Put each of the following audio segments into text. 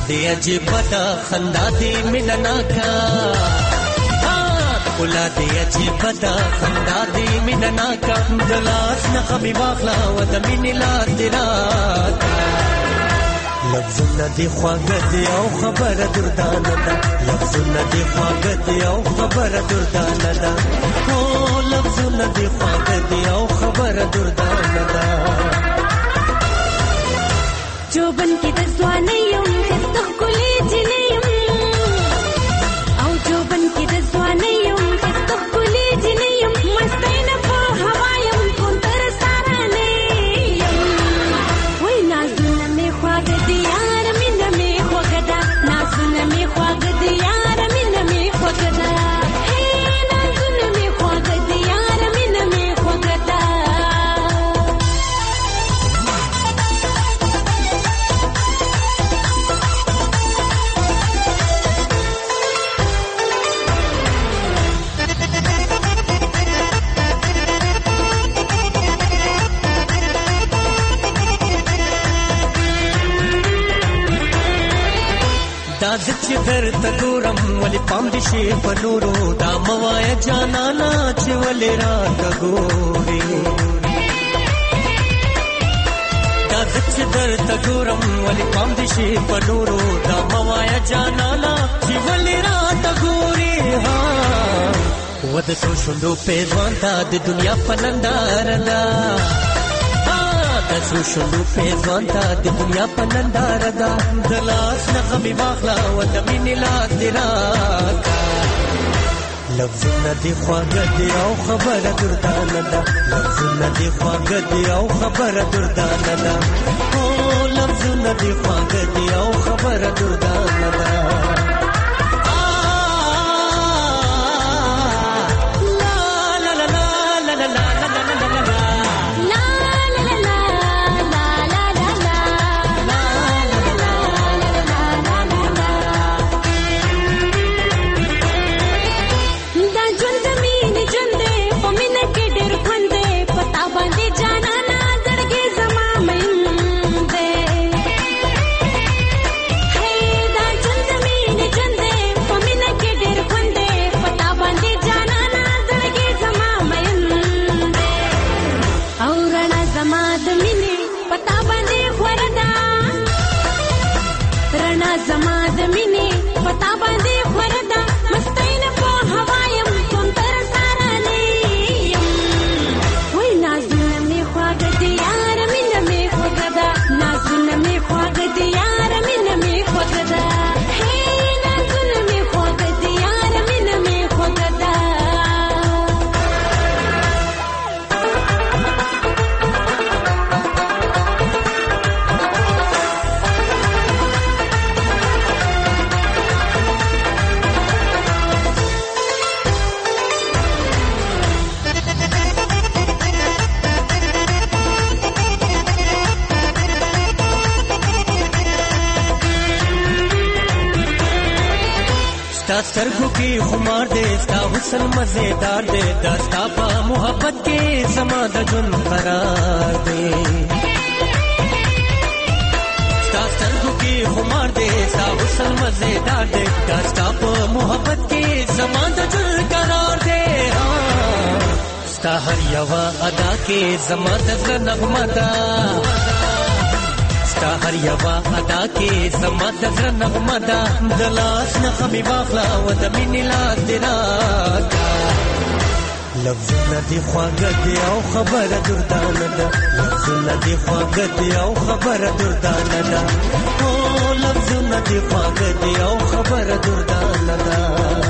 دې عجیب ده خندا دې مینه ناکه ښکلا دې عجیب ده خندا دې مینه ناکه د لاس نه خمې واخله و د مینې لاس دې راکه لفظونه دې خواږه دي او خبره دردانه ده لفظونه دې خواږه دي او خبره دردانه ده هو لفظونه دې خواږه دي او خبره دردانه ده جوبن کې د ځوانۍ یم ښایسته ښکلې جینۍ یم او جوبن کې د ځوانۍ یم ښایسته ښکلې جینۍ یم مستی نه په هوا یم کوم تر سارانۍ یم وای نازونه مې خواږه دي یار مینه مې خوږه ده نازونه مې خواږه دي یار مینه مې خوږه ده نازونه مې خواږه دي یار مینه مې خوږه ده دا زه چې درته ګورم ولې پام دې شي په نورو دا مه وایه جانانه چې ولې راته ګورې دا زه چې درته ګورم ولې پام دې شي په نورو دا مه وایه جانانه چې ولې راته ګورې و د څو شونډو پېزوان ته د دنیا په ننداره ده د څو شونډو پېزوان ته د دنیا په ننداره ده د لاس نه غمې واخله و د مینې لاس دې راکه لفظونه دې خواږه دي او خبره دردانه ده لفظونه دې خواږه دي او خبره دردانه ده هو لفظونه دې خواږه دي او خبره دردانه ده ستا سترګو کې خمار دی ستا حسن مزیدار دی دا ستا په محبت کې زما د ژوند قرار دی ستا سترګو کې خمار دی ستا حسن مزیدار دی دا ستا په محبت کې زما د ژوند قرار دی ستا هر یوه ادا کې زما د زړه نغمه ده ستا هر یوه ادا کې زما د زړه نغمه ده د لاس نه خمې واخله و د مینې لاس دې راکه لفظونه دې خواږه دي او خبره دردانه ده لفظونه دې خواږه دي او خبره دردانه ده هو لفظونه دې خواږه دي او خبره دردانه ده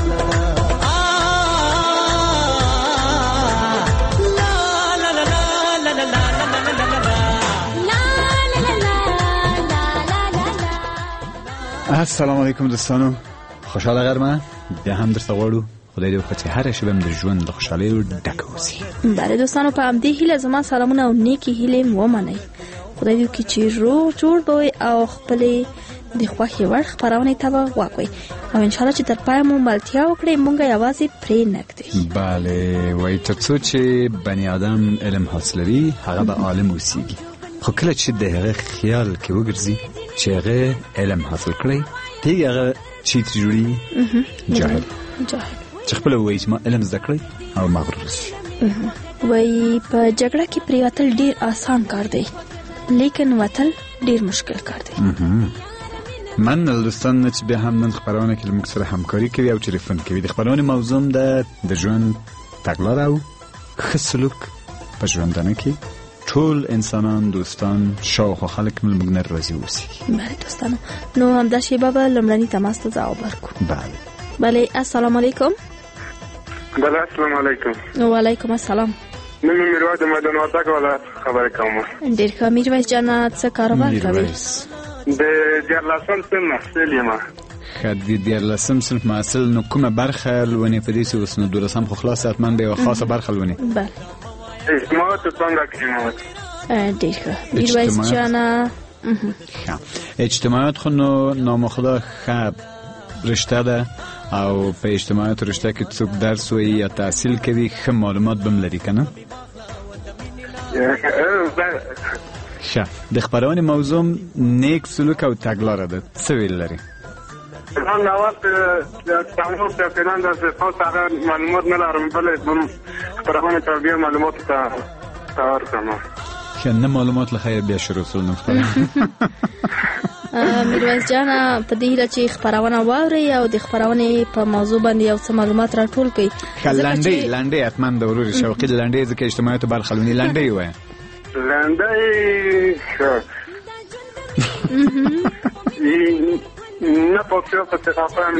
السلام علیکم دوستانو، خوشحاله غرمه بیا هم درته غواړو. خدای دې وکړي چې هره شپه د ژوند د خوشحالیو ډکه اوسي. بله دوستانو، په همدې هیله زما سلامونه او نیکې هیلې ومنئ. خدای دې وکړي چې روغ جوړ به وئ او خپلې د خوښې وړ خپرونې ته به غوږ وئ او انشاءالله چې تر پایه مو ملتیا وکړئ، مونږ یوازې پرې نږدئ. بله، وایي تر څو چې بني آدم علم حاصلوي هغه به عالم اوسیږي، خو کله چې د هغه خیال کې وګرځي چې هغه علم حاصل کړی دی هغه چې جوړي جاهل چې خپل وایي چې ما علم زده کړی او مغرور شي. وای په جګړه کې پریوتل ډیر آسان کار دی لیکن وتل ډیر مشکل کار دی. من دوستان چې به هم نن خبرونه کې موږ سره همکاري کوي او ټلیفون کوي. د خبرونه موضوع د ژوند تګلاره او ښه سلوک په ژوندانه کې ټول انسانان دوستان شاوخوا خلک موږ نه راضي اوسي. بله دوستانو نو همدا شیبه به لومړني تماس ته ځواب ورکړو. بله السلام علیکم. بله السلام علیکم. وعلیکم السلام. نن میرویس د مدن وردګ ولایت خبرې کوم. ډېر ښه میرویس جانه څه کاروبار کوي؟ د 14 صنف محصل یم. ښه د 14 صنف محصل نو کومه برخه لونې په دې چې اوس نو 12 خو خلاص حتما به یوه خاصه برخه لونې؟ بله اجتماعات څنګه کېږي؟ ډېر ښه میرویس جانه. اجتماعات خو نو نامخدا ښه رشته ده او په اجتماعات رشته کې څوک درس وایي یا تحصیل کوي ښه معلومات به هم لري که نه؟ ښه د خپرونې موضوع نیک سلوک او تګلاره ده. څه ویل لري؟ من اول تمام تفصیلا در خاص هغه معلومات ندارم ولی خبرونه ته بیا معلومات ته کار کوم. ښه نه معلومات له خیر بیا شروع سول نو میرویس جانه په دې هیله چې خبرونه واورئ او د خبرونې په موضوع باندې یو څه معلومات راټول کړئ. لنډۍ حتما د ورور شوقي د لنډۍ ځکه اجتماعاتو برخه لونې لنډۍ وایه. لنډۍ نه پوښتنه په تفاهم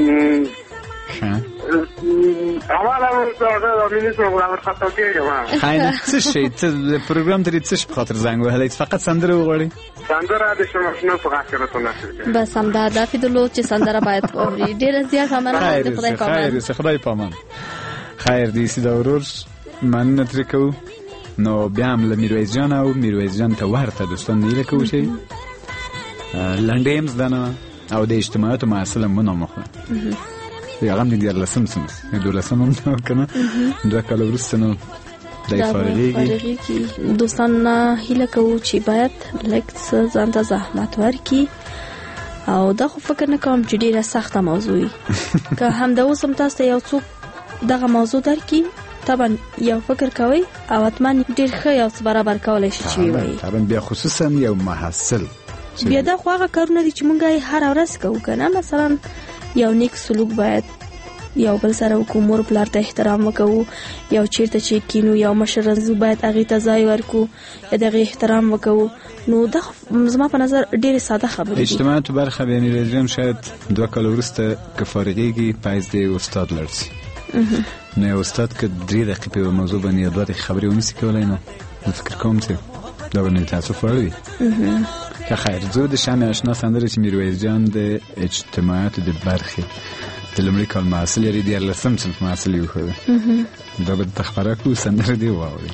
اوله د مینیسو غوړ خاطر کېږم. خاين څه شي ته پروګرام درې څه په خاطر زنګ وهلای فقط سندره وغوړي؟ سندره د شمشنو په خاطر ته نه بس هم دا د فیدلو چې سندره باید اوري. ډیر زیات همره د خدای پامان. خدای پامان. خیر دې سیده ورور من نترکو نو بیا هم له میرویس جان او میرویس جان ته ورته دوستان نیله کوو چې لنډۍ هم زده نه او د اجتماعاتو محصل هم ونامخوه هغه هم د 14 صنف 12 هم نه که نه 2 کاله وروسته نو دی فارغېږي. دوستان هیله کوو چې باید لږ څه ځان ته زحمت ورکړي او دا خو فکر نه کوم چې ډېره سخته موضوع وي. که همدا اوس هم تاسو ته یو څوک دغه موضوع درکړي طبعا یو فکر کوي او حتما ډېر ښه یو څه برابر کولی شي چې ووایي. طبعا بیا خصوصا یو محصل بیا دا خو هغه کارونه دي چې مونږ یې هره ورځ کوو که نه. مثلا یو نیک سلوک باید یو بل سره وکړو، مور پلار ته احترام وکړو، یو چیرته چې کینو یو مشر رنځو باید هغې ته ځای ورکړو یا د هغې احترام وکړو. نو دا زما په نظر ډېرې ساده خبرې دي. اجتماعاتو برخه بیا میرویس جان شاید 2 کاله وروسته که فارغېږي پایز د استاد لړ شي. نو یو استاد که 3 دقیقې په یوه موضوع باندې یا 2 دقیقې خبرې ونیسي کولی نو زه فکر کوم چې دا به نوی تاسف وړ وي. که خیر زه د شمع اشنا سندره چې میرویس جان د اجتماعاتو د برخې د لومړي کال محصل یې د 14 صنف محصل یې وښوده دا به درته خپره کړو سندره دې واورئ.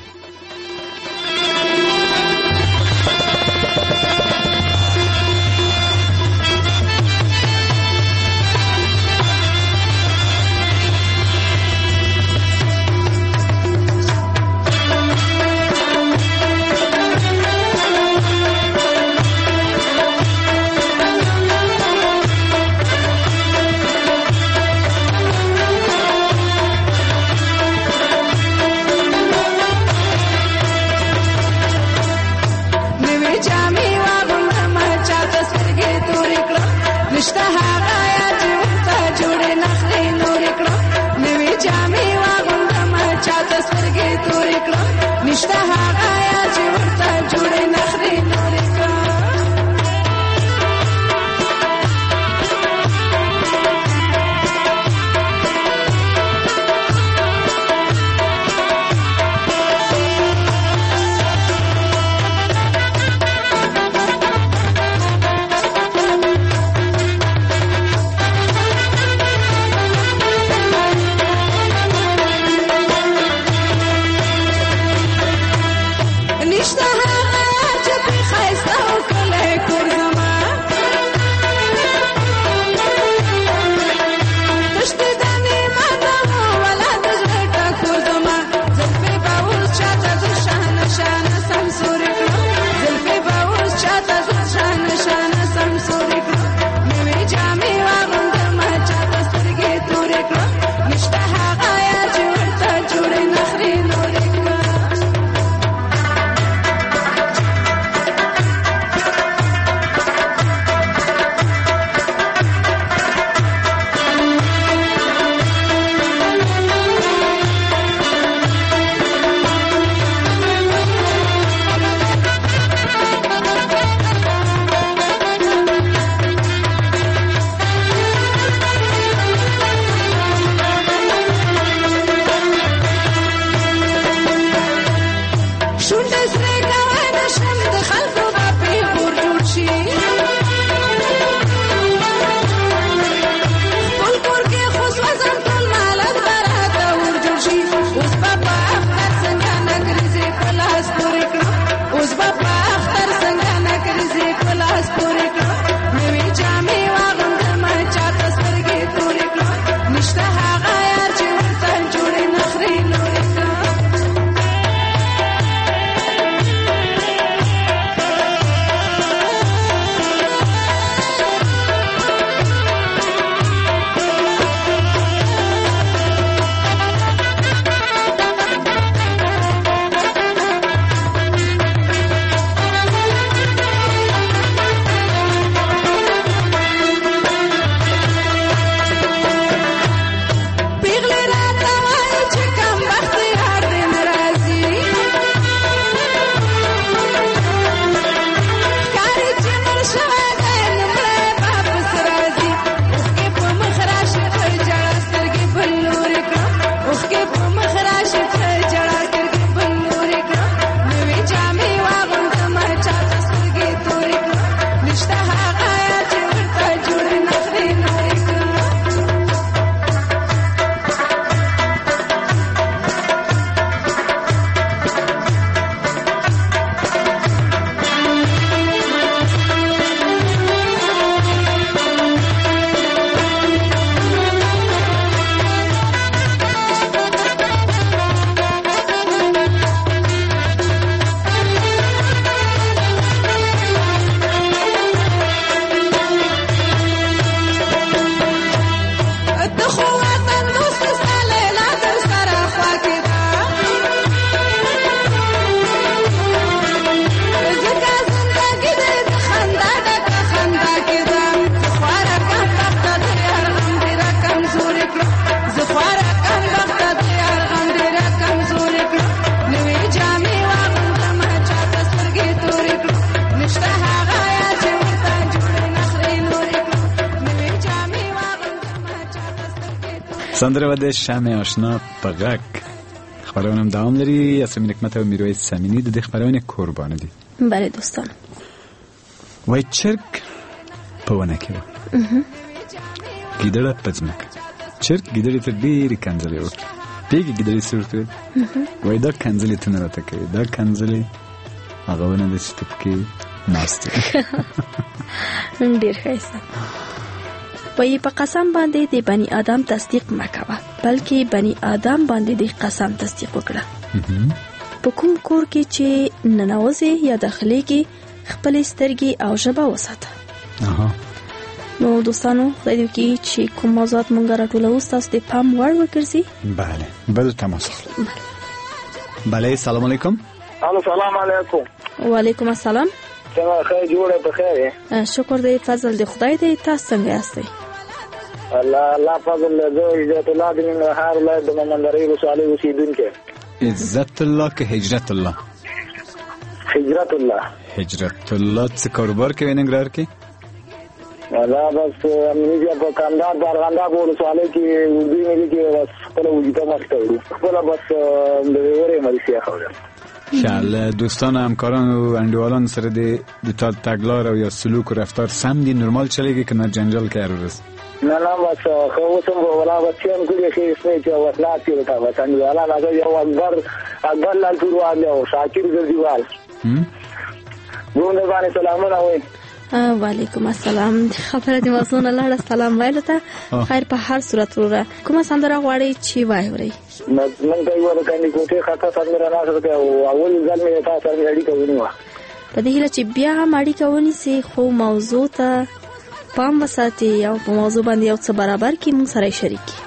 سندره و د شمع آشنا په غږ خبرونه هم دوام لري. یاسمین حکمت او میرویس سمینی د دې خبرونه قربان دي. بله دوستان، وای چرګ په ونه کې و، ګیدړه په ځمکه. چرګ ګیدړې ته ډېرې کنځلې وکړې. پیږي ګیدړې څه ورته ویل؟ وای دا کنځلې ته نه راته کوي، دا کنځلې هغه ونه ده چې ته پکې ناست یې. ډېر ښایسته. وایي په قسم باندې د بني آدم تصدیق مه کوه، بلکې بني آدم باندې د قسم تصدیق وکړه. په کوم کور کې چې ننوځې یا داخليږي خپلې سترګې او ژبه وساته. نو دوستانو، خدای دې وکړي چې کوم موضوعات مونږ راټولوو ستاسو د پام وړ وګرځي. بله، بل تماس اخلو. بله، سلام علیکم. السلام علیکم. وعلیکم السلام. څنګه خیر جوړه په خیر؟ شکر دې، فضل دې خدای دې. تاسو څنګه یاستئ؟ الله فضل له عزت الله دې نه هر ولایت د مندرې وساله اوسیدونکو. عزت الله که هجرت الله؟ هجرت الله. هجرت الله څه کاروبار کوي ننګرهار کې؟ دا بس امنیه په کاندار بارغندا ورسواله کې وګړي ملي کې بس خپل وجوده مخته خپل بس د وره مليشیا خوره. شاله دوستان و همکاران و انډیوالان سره د تګلار او یا سلوک و رفتار سم دي، نورمال چلیږي که نه جنجال کوي هر ورځ؟ نه بس خو اوسم ولا بچیان کولی شي چې وسلات کې وتا بس انډیواله راځي یو اکبر لال پروان او شاکر ګرځیوال. ګوند باندې سلامونه وای. وعلیکم السلام. خبره دې موضوع نه لاړه. سلام وایلو ته. خیر په هر صورت وروره. کومه سندره غواړئ چې وایورئ؟ من ته یو ورکانې کوټه خاطر سندره راځي او اول ځل مې تاسو سره اړیکه ونیوه. په دې هیله چې بیا هم اړیکه ونیسي، خو موضوع ته پام وساتي او په موضوع باندې یو څه برابر کړي، موږ سره شریک کړي.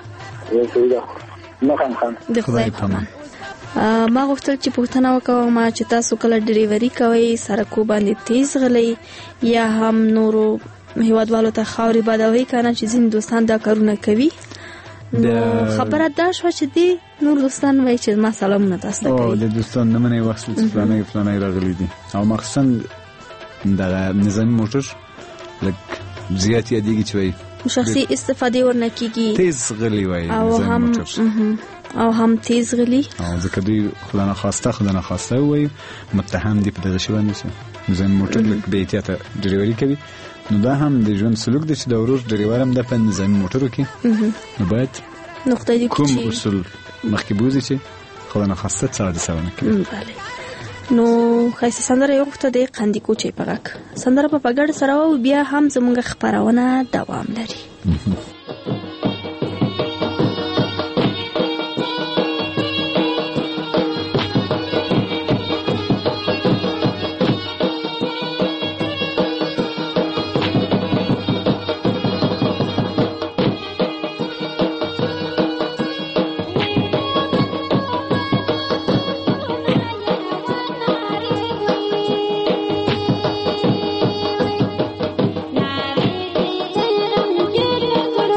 د خدای په امان. ما غوښتل چې پوښتنه وکړم چې تاسو کله ډریوري کوئ سرکو باندې تیز غلي یا هم نورو هیوادوالو ته خاورې بادوي کنه چې ځین دوستان دا کارونه کوي؟ نو خبره دا شو چې دی نور دوستان وایي چې ما سلامونه تاسو ته کوي. او د دوستان نه منې وخت چې فلانه راغلي دي او مخصوصا د نظامي موټر لک زیات یادېږي چې وایي شخصي استفاده ورنه کیږي، تیز غلي وایي او هم تیز غلی او ځکه دوی خدانه خواسته وایي متهم دي په دغه شی باندې چې نظامي موټر لک بې احتیاطه ډریوري کوي. نو دا هم د ژوند سلوک دی چې د ورور ډریور هم د په نظامي موټرو کې نو باید نقطه دې کوم اصول مخکې بوزي چې خدانه خواسته څه حادثه ونه کوي. بله. نو خاصه سندره یو وخت د قندی کوچې پغک سندره په پګړ سره او بیا هم زموږ خبرونه دوام لري. Thank you.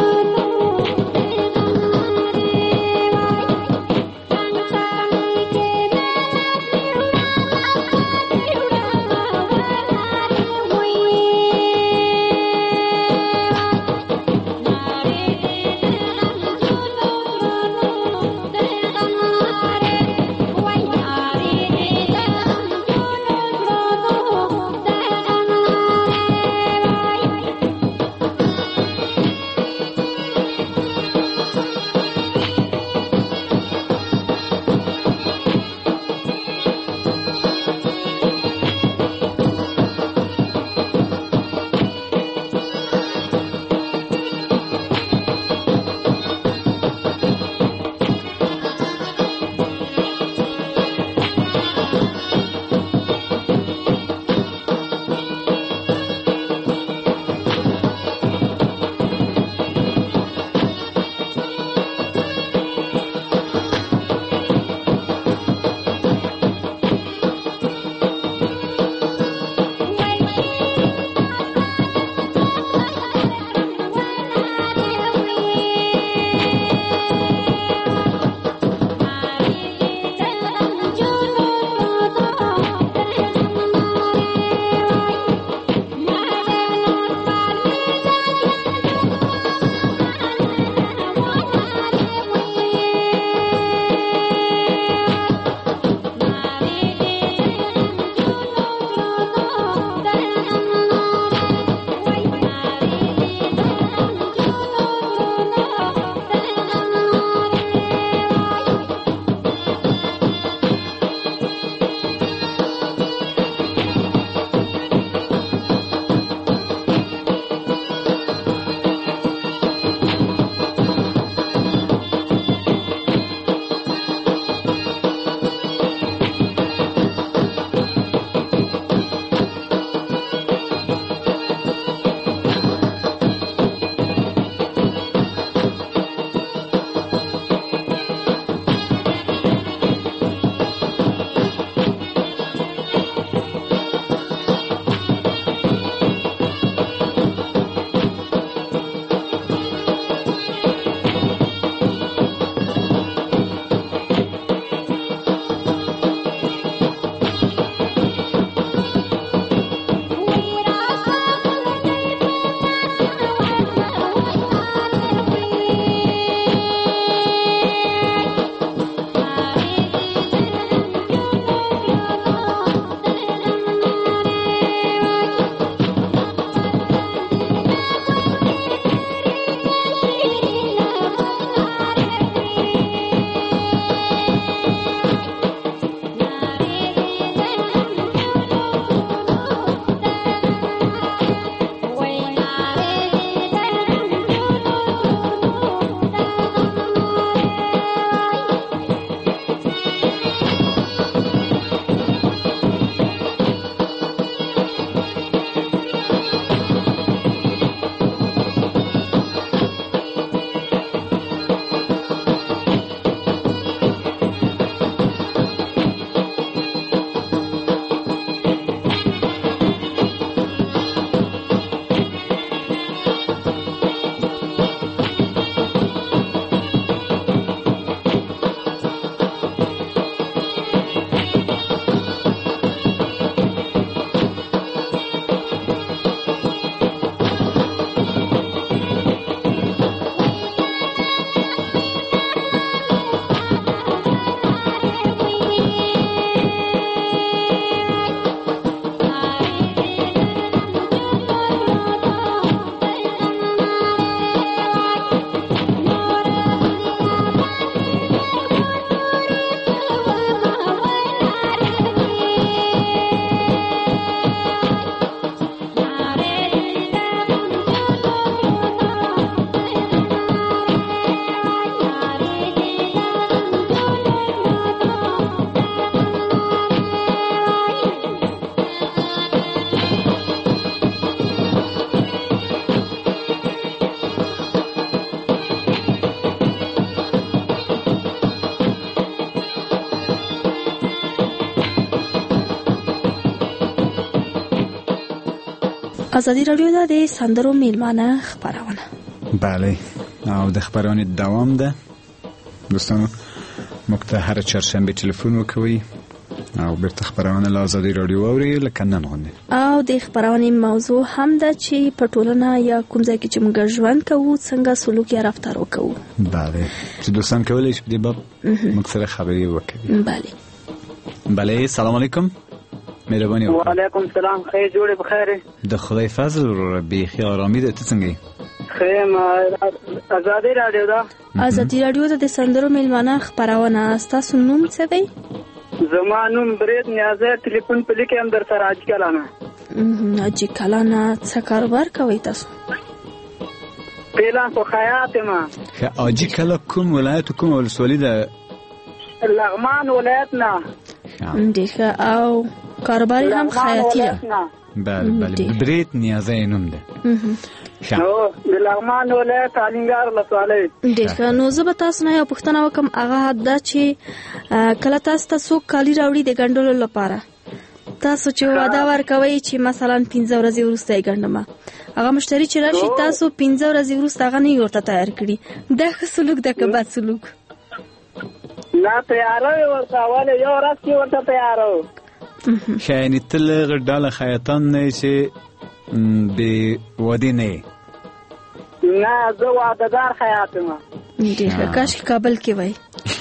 ازادي راډیو د سندرو میلمانه خبرونه. بله او د خبرونه دوام ده دوستانو. موږ ته هر چهارشنبه تلیفون وکوي او بیرته خبرونه له ازادي راډیو اوري لکه نن غوندې. او د خبرونه موضوع هم ده چې په ټولنه یا کوم ځای کې چې موږ ژوند کوو څنګه سلوک یا رفتار وکړو. بله چې دوستان کولی شي په دې باب موږ سره خبرې وکړي. بله سلام علیکم. مهرباني وکړئ. وعلیکم السلام. خیر جوړې بخیر. د خدای فضل او بیخي آرامي ده. ته څنګه یې؟ خیم ازادي راډیو ده. ازادي راډیو د سندرو میلمانه خبرونه. تاسو نوم څه دی؟ زما نوم برید نیازه. ټلیفون په لیکه هم در سره اجي کلانه. اجي کلانه څه کاروبار کوي تاسو؟ پیلان خو خیاط ما. اجي کلا کوم ولایت کوم ولسوالي ده؟ لغمان ولایت نه. ډیره او کاروبار هم خیاطي ده. بله برید نیازه نوم ده. نو د لغمان ولایت الینګار ولسوالۍ. ډیره نو زه به تاسو نه یو پوښتنه وکم. هغه دا چې کله تاسو کالی راوړي د ګڼلو لپاره تاسو چې وعده ورکوي چې مثلا 15 ورځې وروسته یې ګڼم، هغه مشتری چې راشي تاسو 15 ورځې وروسته هغه نه ورته تیار کړي، دا ښه سلوک ده که بد سلوک؟ نه تیاروي ورته ولې یو ورځ کې ورته تیارو. یعنې ته له ډاله خیاطان نه چې بې وعدې نه؟ نه زه وعدهدار خیاط یم. ډېر کاش کې کابل کې وای.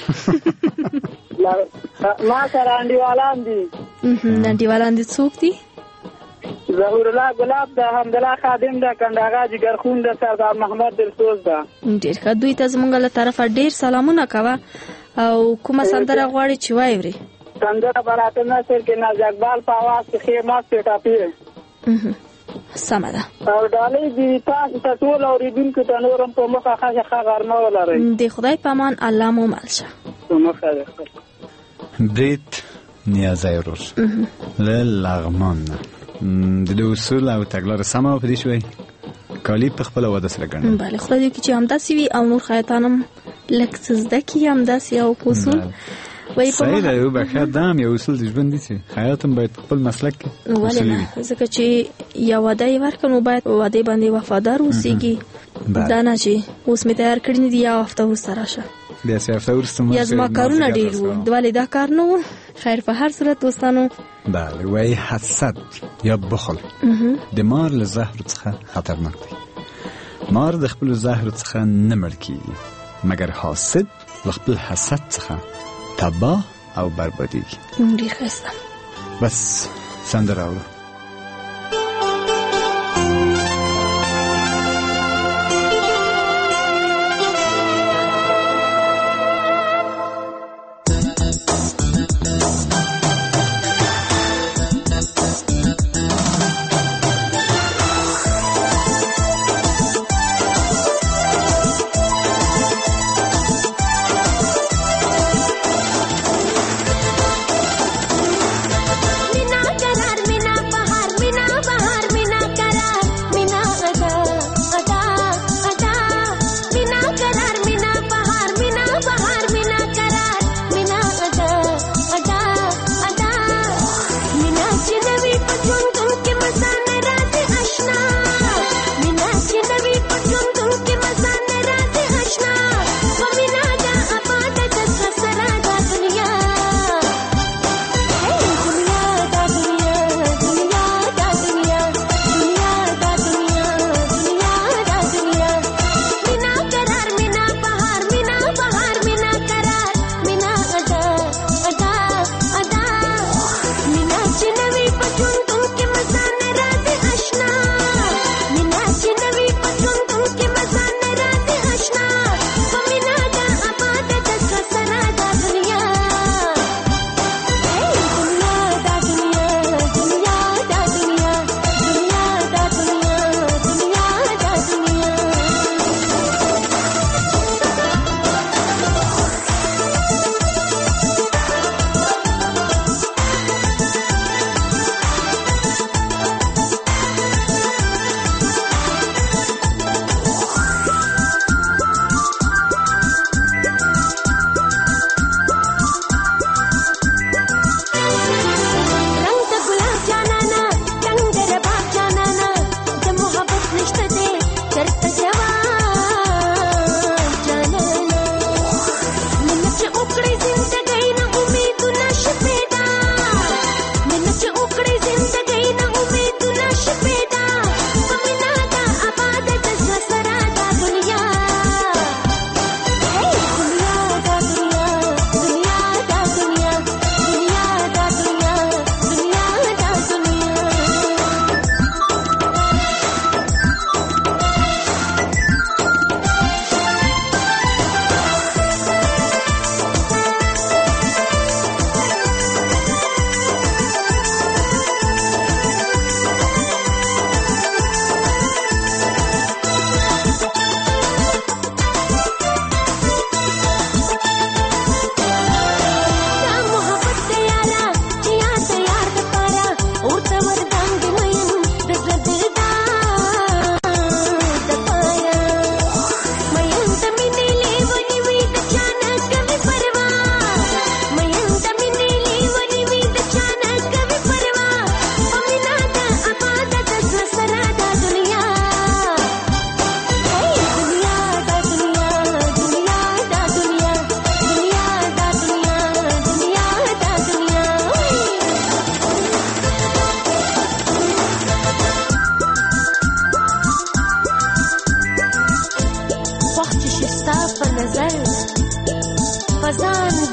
ما سره انډیوالان دي. انډیوالان دي څوک دي؟ ظهور الله ګلاب ده، حمدالله خادم ده، کنداغا جګرخون ده، سردار محمد دلسوز ده. ډېر ښه. دوی ته زموږ له طرفه ډېر سلامونه کوه. او کومه سندره غواړي چې واوري؟ سندره براته نصر کې ناز اقبال په آواز کې خیمات پیټاپی. سمه ده. او ډالۍ دي تاسو ته ټول اوریدونکو ته نورم په مخه ښه غرمه ولرئ. د خدای په امان. الله مو مل شه. په مخه ده. برید نیازه ورور له لغمان نه د اصول او تګلار سمه په دې شوي کالی په خپل واده سره ګڼل. بله خدای دې چې همداسې وي او نور خیاطانم لږ څه زده کړي همداسې او په اصول صحیح ده. یو بخیر دام یو اصول د ژوند دي چې خیاطم باید خپل مسلک کې ولې نه، ځکه چې یو واده یې ورکړ نو باید واده باندې وفادار اوسېږي. دا نه چې اوس مې تیار کړي دي یا هفته وروسته راشه بیا چې هفته وروسته یا زما کارونه ډېر وو، ولې دا کار نه و. خیر په هر صورت دوستانو بله وایي حسد یا بخل د مار له زهر څخه خطرناک دی. مار د خپل زهر څخه نه مړ کېږي مګر حاسد له خپل حسد څخه تباه او بربادیږي. ډېر ښایسته. بس سندره اورو. Mina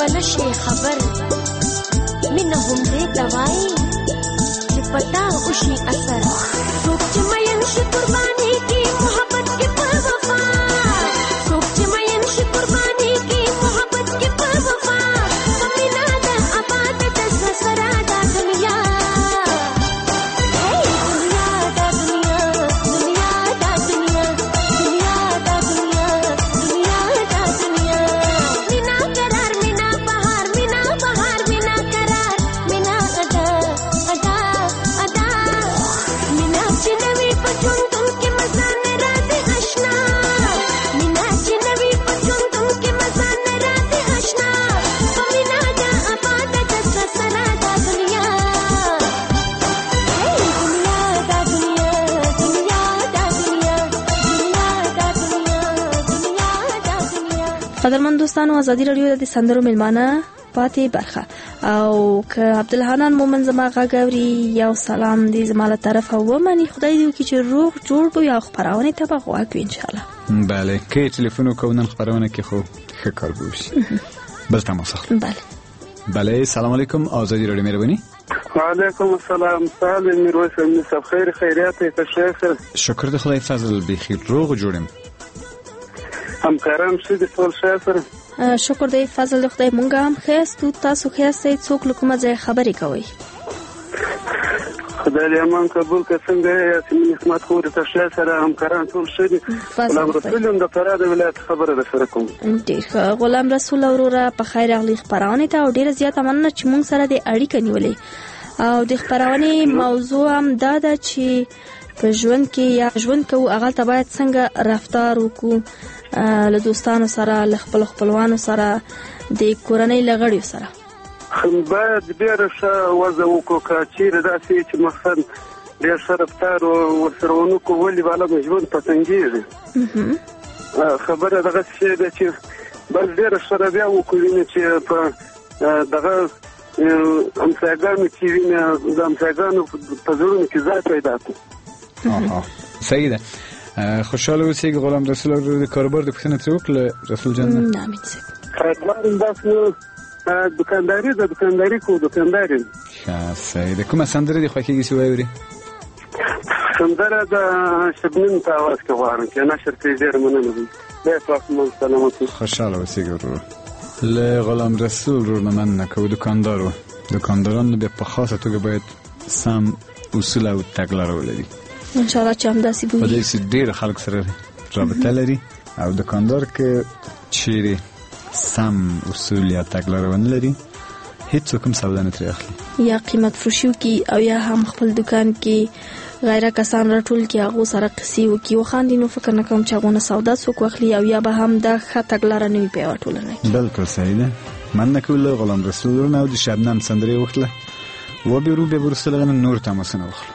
نشي خبر مینه هم دې دوای چې پتا وشي اثر څوک چې مین شي قرباني کی محبت کې په وفا څوک چې مین شي قرباني کی محبت کې په وفا مینا د آباد د سره د دنیا قدرمن دوستانو ازادي رادیو د سندرو ملمانه پاتې برخه او که عبدالحنان مومن زما غاغوري یو سلام دې زما له طرفه ومني خدای دې وکړي چې روغ جوړ به یا خبرونه ته به غواړو ان شاء الله. بله کې ټلیفون کوونن خبرونه کې خو ښه کار وشي. بل تماس اخلو. بله سلام علیکم ازادي رادیو مهرباني. وعلیکم السلام سالم میرویس صاحب خیر خیریات ته شکر. شکر د خدای فضل بخیر روغ جوړم. همکاران څه د ټول شاعر شکر دی فضل خدای مونږ هم خاصو تاسو خاصه څوک لکه ځای خبرې کوي خدای دې امان قبول کړي څنګه یې خدمت خو د تشریح سره همکاران ټول شدي غلام رسول د فراد ولایت خبره ده سره کوم ډیر غلام رسول اوره په خیر اغلی خبرونه ته او ډیر زیات مننه چې مونږ سره د اړیکه نیولې او د خبرونه موضوع هم دا ده چې په ژوند کې یا ژوند کوو هغه ته باید څنګه رفتار وکړو له دوستانو سره له خپلوانو سره د کورنۍ لغړیو سره باید ډېر ښه وضع وکړو که چیرې داسې چې مقصد ډېر ښه رفتار ورسره ونه کړو ولې بالا مو ژوند په تنګېږي خبره دغسې شی ده چې بس ډېره ښه رویه وکړو چې په دغه همسایګانو کې وینه د همسایګانو په زړونو کې ځای پیدا کړو صحیح ده خوشحاله اوسئ غلام رسول د کاروبار د پښتنه تر وکړه رسول جان نه امید سي خدمت تاسو دکانداري کو دکانداري صحیح ده کومه سندره دی خو کېږي سوي وری سندره د شبنم په आवाज کې واره چې نشر کې ډېر مننه ده تاسو مو سلامات خوشحاله اوسئ له غلام رسول مننه کو دکانداران به په خاصه توګه باید سم اصول او تګلارې ولري ان شاء الله چې هم داسې وي په دې چې ډېر خلک سره رابطه لري او دکاندار کې چیرې سم اصول یا تګلارې ونه لري هیڅ کوم سودا نه ترې اخلي یا قیمت فروشي کوي او یا هم خپل دکان کې غیره کسان راټول کې هغه سره قصې وکي او خاندي نو فکر نه کوم چې هغه نه سودا څوک واخلي او یا به هم دا ښه تګلاره نه وي په ټولنه کې بالکل صحیح ده مننه کوم غلام رسول او د شبنم سندرې وختله و بیرو به ورسره نور تماسونه وخلو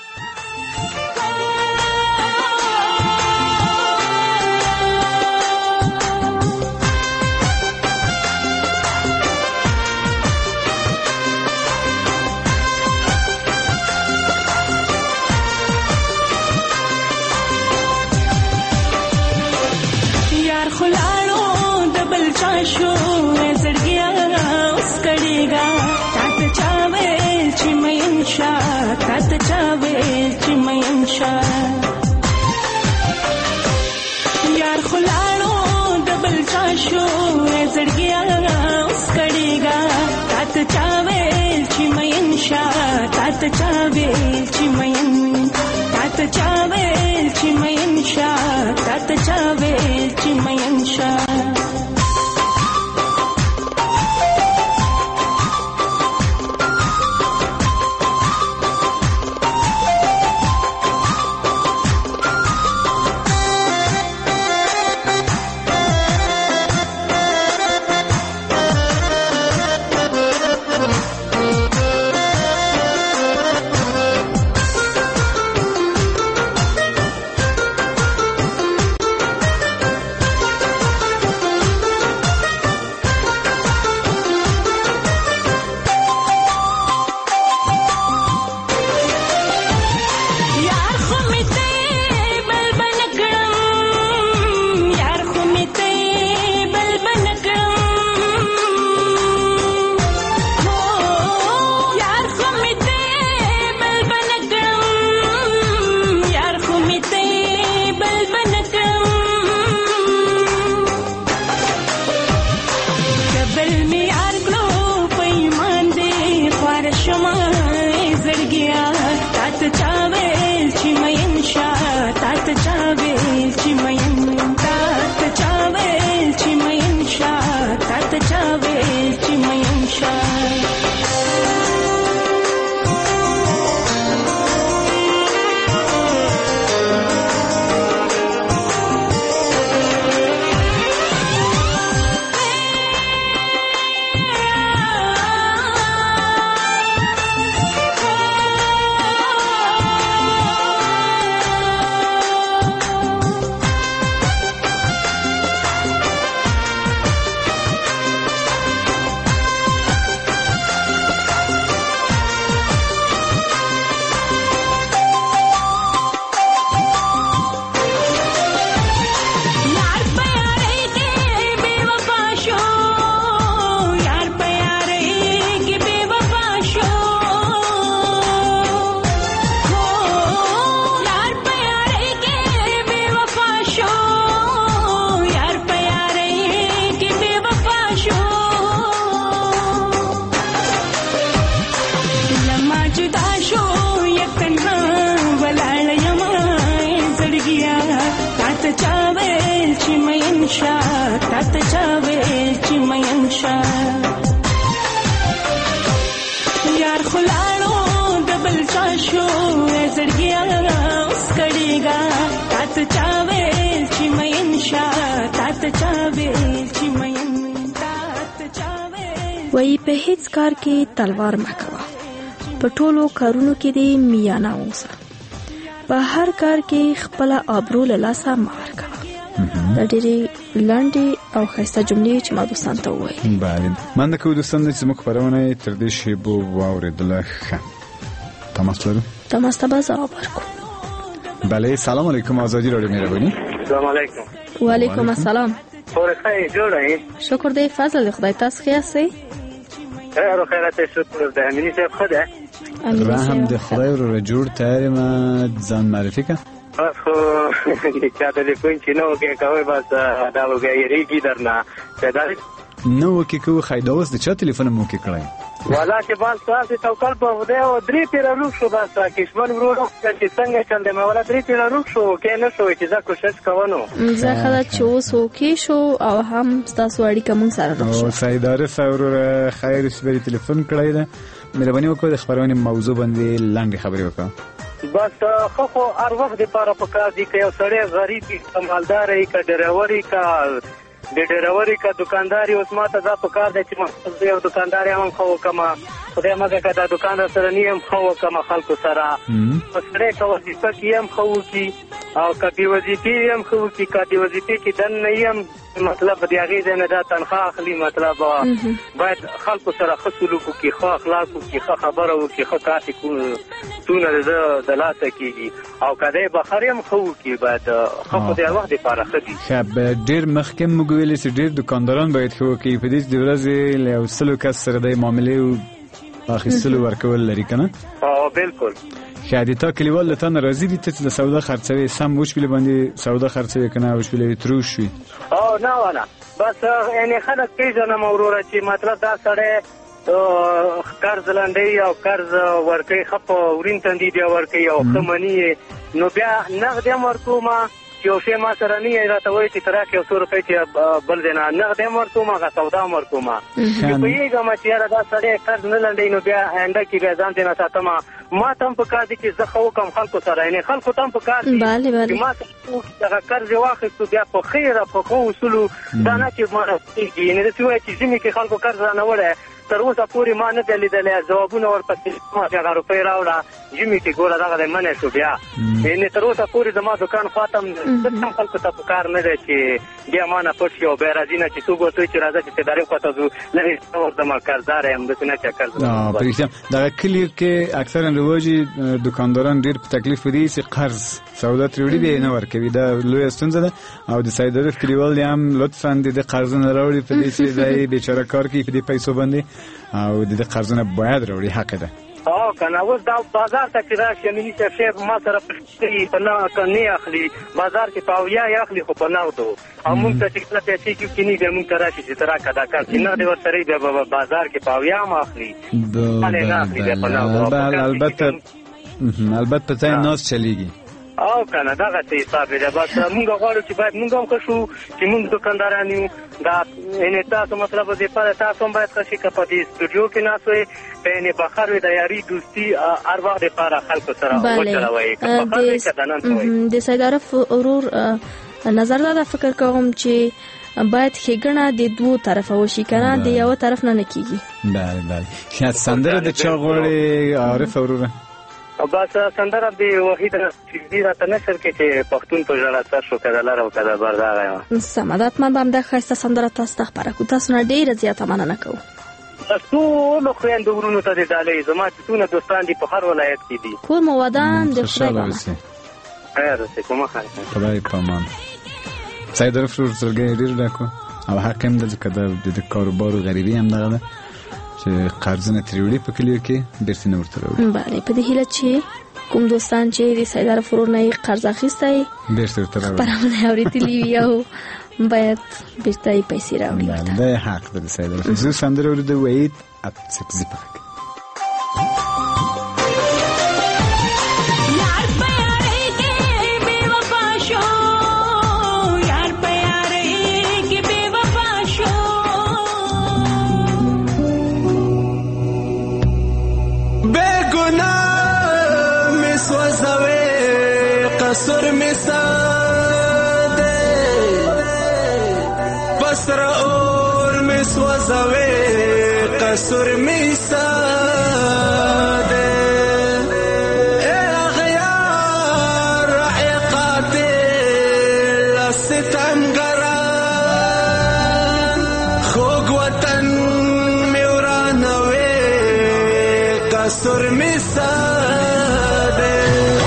यार खुलाड़ो डबल चाशो जड़गिया उसकड़ेगा तात चावे चिमयन शाह तात चावे चिमयन तात चावे चिमयन शाह तात चावे चिमयन शाह یار خلاړو دبل چا شو زړګیا اسکړېګا تات چاوي چې مېن شا تات چاوي چې مېن تات چاوي وای په هیڅ کار کې تلوار مکوا په ټولو کارونو کې دې میانا اوسه په هر کار کې خپل ابرو له لاسه مار کا د ډېری لاندې او خاصه جملې چې ما دوستان ته وایي بله من د کوم دوستان چې موږ خبرونه تر دې شی بو واوریدل ښه تماس لرو تماس ته جواب ورکو بله سلام علیکم آزادی رادیو مهربانی السلام علیکم وعلیکم السلام خورخای جوړای شکر دې فضل خدای تاسو ښه یاستئ خیر او خیرات شکر د امینی صاحب خدا رحم د خدای ورو جوړ تاره ما ځان معرفي کا خو چا ټلیفون چې نو کې کوي بس دا وګایریږي درنه دا نو کې کوي خایدا اوس د چا ټلیفون مو کې کړای والا چې بال تاسو توکل په وده او درې پیر روح شو بس کښمن ورو چې څنګه چل دی مولا درې پیر روح شو کې نه شو چې دا کوشش کوونو زه خدای چې اوس وکي شو او هم تاسو اړیکه مون سره راځو او سیداره سورو خیر سپری ټلیفون کړای دا مهرباني وکړئ د خبرونه موضوع باندې لاندې خبرې وکړه بس خو هر وخت لپاره پکار دي که یو سړی غریب مالدار ای که ډرایور ای که د ډرایور ای که دکاندار اوس ماته دا پکار دی چې ما یو دکاندار یم خو کما خدای مګه که دا دکان سره نیم خو کما خلکو سره سره که وظیفه کې یم خو کی او که بې وظیفې یم خو کی که د وظیفې کې دننه یم مطلب د هغې ځای نه دا تنخواه اخلي مطلب باید خلکو سره ښه سلوک وکړي ښه اخلاق وکړي ښه خبره وکړي ښه کار څونه د لاسه کېږي او که دی بخر یم ښه وکړي باید ښه خو د هر وخت دپاره ښه دي ښه ډېر مخکې موږ ویلي چې ډېر دکانداران باید ښه وکړي په دې چې د ورځې له یو سلو کس سره د معاملې اخیستلو ورکول لري که نه بلکل ښه د تا کلیوال له تا نه راضي دي ته چې د سودا خرڅوې سم وشپېلې باندې سودا خرڅوې که نه وشپېلې تروش وي نه والا بس یعنې خلک پېژنم وروره چې مطلب دا سړی قرض لنډوي او قرض ورکوي ښه په ورین تندي بیا ورکوي او ښه مني نو بیا نغد هم ورکومه چې یو شی ما سره نه یې راته وایي چې ته راکړې 100 روپۍ چې بل دی نه نغد هم ورکوم هغه سودا هم ورکومه چې پوهېږم چې یاره دا سړی قرض نه لنډوي نو بیا آینده کې بیا ځان دی نه ساتمه ما ته هم په کار دي چې زه ښه وکړم خلکو سره یعنې خلکو ته هم په کار دي چې ما ته دغه قرض یې واخیستو بیا په خیره په ښه اصولو دا نه چې کېږي یعنې داسې وایي چې ژمي کې خلکو قرض رانه وړی تر اوسه پورې ما نه دی لیدلی ځوابونه ورپسې ما چې هغه روپۍ راوړه ژمي کې ګوره دغه دی منی شو بیا یعنې تر اوسه پورې زما دکان خواته هم هم خلکو ته په کار نه دی چې بیا ما نه پټ شي او بیا راځي نه چې څوک ورته وایي چې راځه چې سیدارۍ خواته ځو لږ ورځم قرضدار یم داسې نه چې قرض پرېږدم دغه کلیو کې اکثرا رواجي دکانداران ډېر په تکلیف دي چې قرض سودا ترې وړي دی نه ورکوي دا لویه ستونزه ده او د سیدارف کلیوال دي هم لطفا د دې قرضونه راوړي په دې چې دی بیچاره کار کوي په دې پیسو باندې او د دې قرضونه باید راوړي حق ده کنه اوس دا بازار ته چې راشي امیني صاحب ما سره پښتې په نه اخلي بازار کې پاویا یې اخلي خو په نغدو او موږ ته چې کله پیسې کېني بیا موږ ته راشي چې ته راکړه دا کار چې نغدې ورسره بیا بازار کې پاویا هم اخلي البته په ځای ناز چلیږي او کنه دغه څه حساب دی بس موږ غواړو چې باید موږ هم ښه شو چې موږ دکانداران یو دا یعنې تاسو مطلب دپاره تاسو هم باید ښه شي که په دې سټوډیو کې ناست وئ که یعنې بخر وي د یاري دوستي هر وخت دپاره خلکو سره وچلوئ که بخر وي که دننه وئ د سیدارف ورور نظر دا فکر کوم چې باید ښېګڼه د دوو طرفه وشي که نه د یوه طرف نه کېږي بله بله سندره د چا غواړې عارف وروره بس سندره د وحید رشیدي راته نشر کې چې پښتون په ژړه سر شو که د لر او که د بر دغه یم سمه ده حتما به همدا ښایسته سندره تاسو ته خپره کړو تاسو نه ډېره زیاته مننه کوو ټولو خویندو ورونو ته د ډالۍ زما چې څونه دوستان دي په هر ولایت کې دي کور مو ودان د خدای په امان خیر اوسئ کومه خیر خدای په امان سیدارف ورور زړګی ډېر ډک و او حق هم ده ځکه د کاروبارو غریبي هم دغه ده چې قرضونه ترې وړي په کلیو کې بېرته نه ورته راوړي بله په دې هیله چې کوم دوستان چې د سیدارف ورور نه یې قرض اخیستی بېرته ورته راوړي خپرونه یې اورېدلي وي او باید بېرته یې پیسې راوړي دا یې حق ده د سیدارف زه سندره اورېده وحید سبزي په کې قصر می ساده بسر اور می سوزوی قصر می ساده ای اغیار رحی قاتل ستمگران خوگ وطن می ورانوی قصر می ساده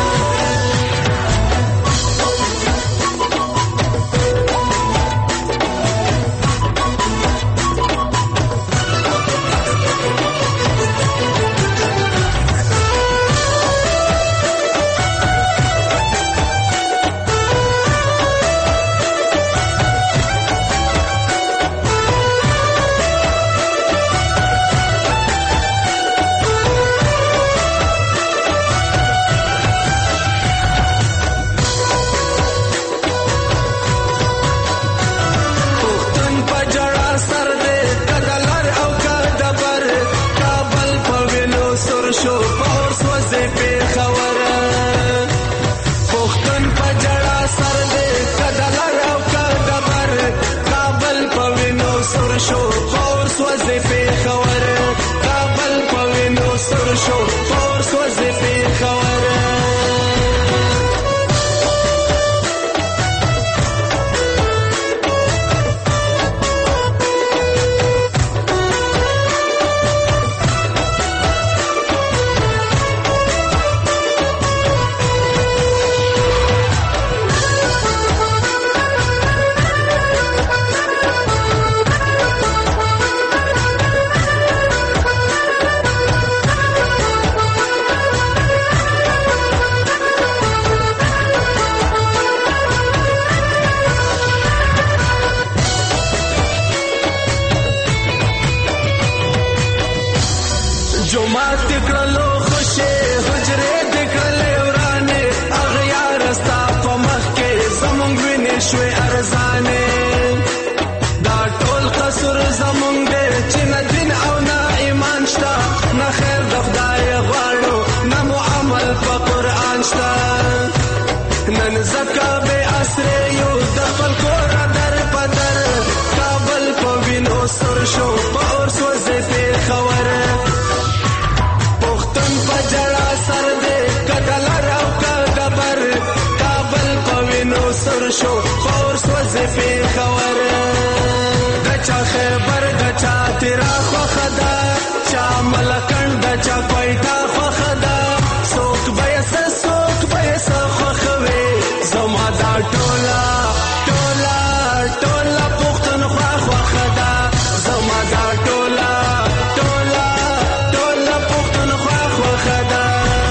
جمعات دکړلو خوشي حجره دکړلې ورانه اغیار استا په مخ کې زمونږ وینې شوې ارزانه دا ټول قصور زمونږ دې چې نه دین او نه ایمان شته نه خیر د خدای غواړو نه مو عمل په قرآن شته نن زکه به اسره یو د خپل کور در پدر کابل په وینو سر شو په اور سوځي په خبره جڑا سر دے کدلر او کدبر کابل پوینو سر شو خور سوزی پی خور گچا خیبر گچا تیرا خوخدا چا ملکن گچا کوئیتا خوخدا سوک بیس خوخوی زما دا ٹولا ٹولا ٹولا پختن خوخدا زما دا ٹولا ٹولا ٹولا پختن خوخدا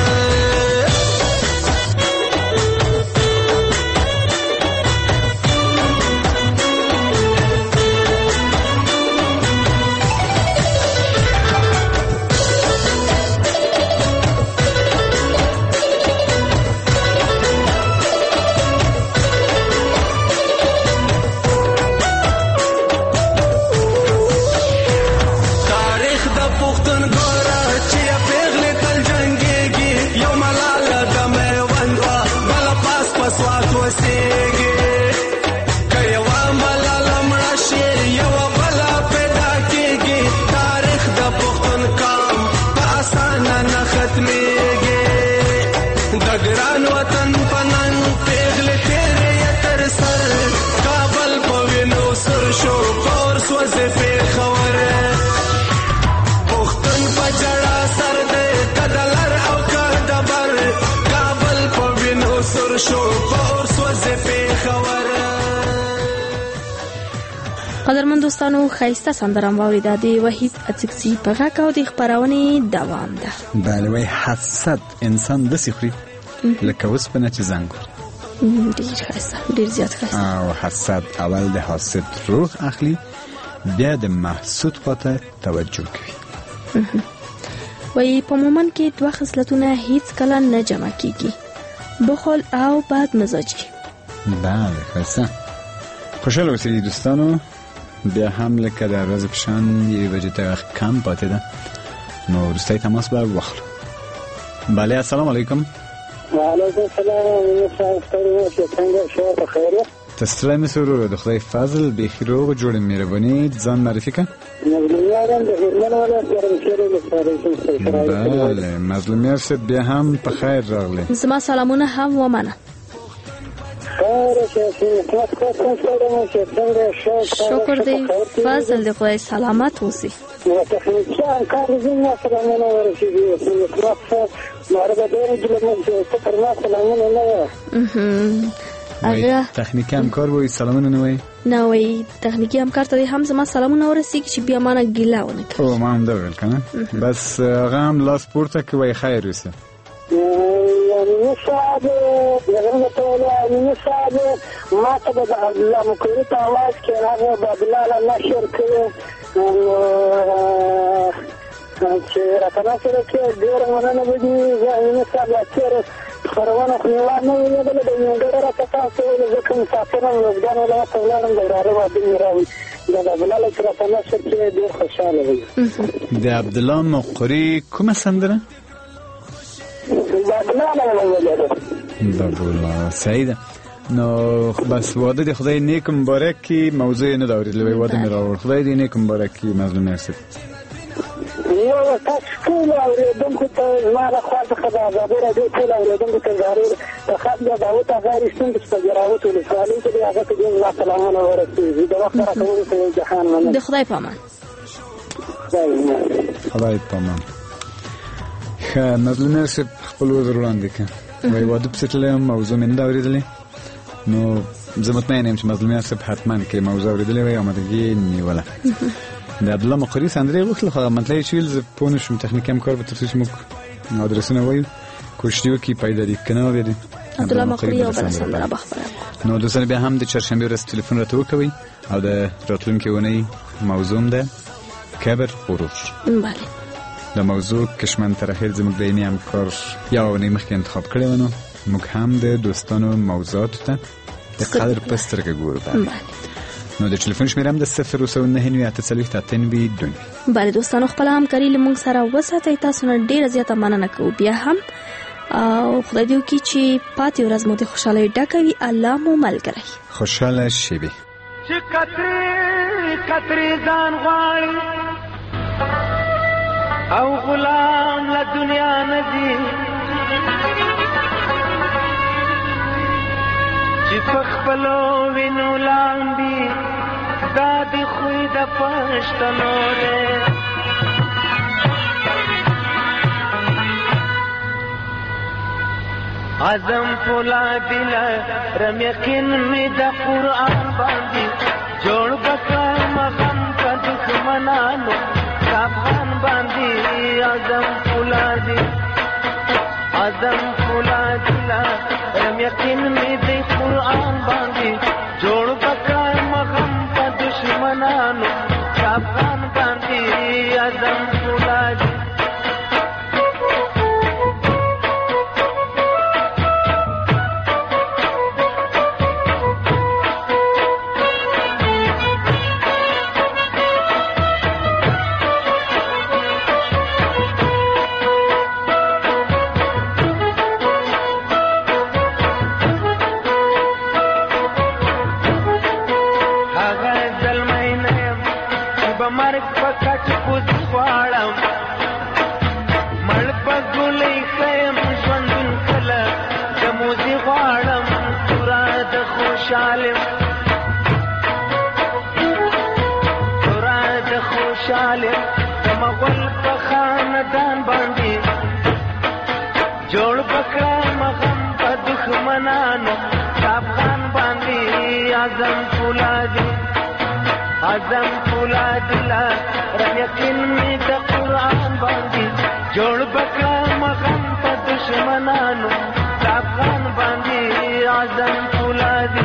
قدرمن دوستانو خایسته سندرم واوریده د وحید اڅکزي په غږ او د خبرونې دوام ده. بله وای حسد انسان داسې خوري لکه اوسپنه چې زنګ وي. ډېر ښایسته ډېر زیات ښایسته. او حسد اول د حاسد روح اخلي بیا د محسود خواته توجه کوي. وای په مومن کې دوه خصلتونه هیڅ کله نه جمع کیږي، بخل او بد مزاجي. بله ښایسته. خوشحاله اوسئ دوستانو، بیا هم لکه در ورځ په شان یوې بجې ته وخت کم پاتې ده، نو وروستی تماس به واخلو. بله السلام علیکم. وعلیکم السلام ستړي اوسئ څنګه شو په خیر ته ستړی مې شو ورور د خدای فضل بیخي روغ جوړ مهرباني ځان معرفي کړه مظلومیان د هرمن ولایت ګرمسیر ولسوالۍ بله مظلومیار صاحب بیا هم په خیر راغلی زما سلامونه هم ومنه شکر دی فضل دی خدای سلامت اوسي تخنیکی همکار زموږ سلامونه ورسېږي ماره به ډېرې ګیله موږ چې پر ما سلامونه نه هغه تخنیکی همکار وایي سلامونه نه وایي نه وایي تخنیکی همکار ته هم زما سلامونه ورسېږي چې بیا مانه ګیله ونه کړي او ما هم دا ویل که نه بس هغه هم لاس پورته که وایي خیر اوسه امینی صاحب زموږ ټول امیني صاحب ما ته به د عبدالله مقري په اواز کې هغه به عبدالله نشر کړی چې راته نشر کړی ډېره مننه به دي زه امیني صاحب لا تېره خپرونه خو مې وا نه ولیدله د نیمګړې راته تاسو ویلې زه که مسافر یم روزګان ولایت ته ولاړم د وراره واده مې راوړي دا د عبدالله چې راته نشر کړی ډېر خوشحاله وي د عبدالله مقري کومه سندره بابولا سعیده نو بس واده دی خدای نیک مبارک کی موضوع نه داورید لوی واده می راوړ خدای دی نیک مبارک کی مظلوم مرسد یو تاسو ټول اوریدونکو ته زما له خوا څخه د ازادۍ راډیو ټول اوریدونکو ته ضرور د خط د داوود هغه رښتون چې په جراوت ولسوالۍ کې دی هغه ته ډېر زما سلامونه ورسېږي د وخت راته وروسته یو جهان مننه د خدای په امان خدای په امان ښه مظلوم مرسد خپل وزر وړاندې کړه وایي واده پسې تللی یم موضوع مې نه ده اورېدلې نو زه مطمئن یم چې مظلوم صاحب حتما کې موضوع اورېدلې وای آمادګي نیوله د عبدالله مقري سندرې غوښتل خو مطلب یې چې ویل زه پوه نه شوم تخنیکي همکار به تر څو چې موږ ادرسونه وایو کوشش دې وکړي پیدا دې که نه اورېدې عبدالله مقري یو بله سندره به خپره نو دوستان بیا هم د چهارشنبې ورځ تلیفون راته وکوئ او د راتلونکې اونۍ موضوع ده کبر غرور بله د موضوع کشمن تر اخر زموږ د عیني همکار یا اونۍ مخکې انتخاب کړی و نو موږ هم د دوستانو موضوعاتو ته د قدر په سترګه ګورو نو د ټلیفون شمیره هم د 029 بله دوستانو خپل همکاري له موږ سره وساتئ تاسو نه ډېره زیاته مننه کوو بیا هم او خدای دې وکړي چې پاتې ورځ مو د خوشحالۍ ډکه وي الله مو ملګری خوشحاله شیبې چې کترې ځان غواړي او غلام له دنیا نه دي چې په خپلو وینو لامبي دا د خوی د پښتنو دی عزم فولادي لرم یقین مې د قرآن باندې جوړ بکړم غم په دښمنانو افغان باندې عزم فولادي لرم یقین مې د قرآن باندې جوړ بکړم غم په دښمنانو افغان باندې عزم فولادي عزم فولادي لرم یقین مې د قرآن باندې جوړ بکړم غم په دښمنانو د افغان باندې عزم فولادي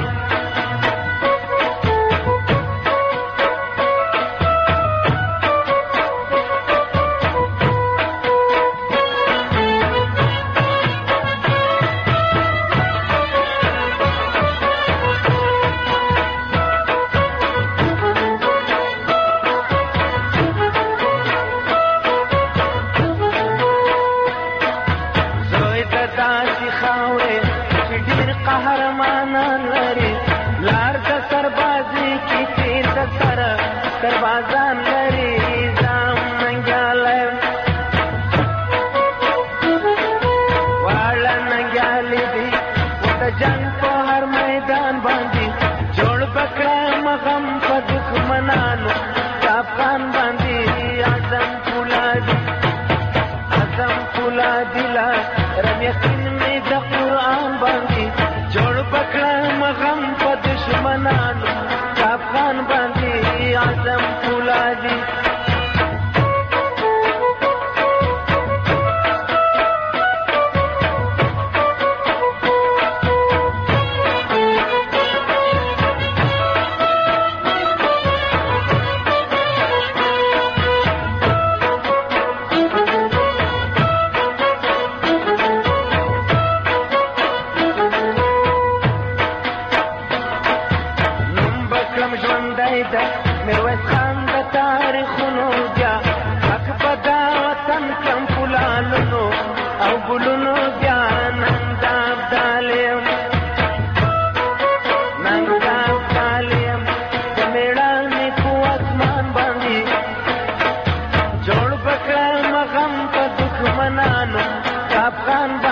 فولادي اعظم فولادي لا رم یقین می د قرآن باندې جوړ پکړم غم په دشمنانو افغان باندې اعظم فولادي میرویس خان د تاریخونو بیا حق په دا وطن کم فلانونو او ګلونو بیا نن دا ابدالیم د میړانې په اسمان باندې جوړ بکړم غم په دښمنانو افغان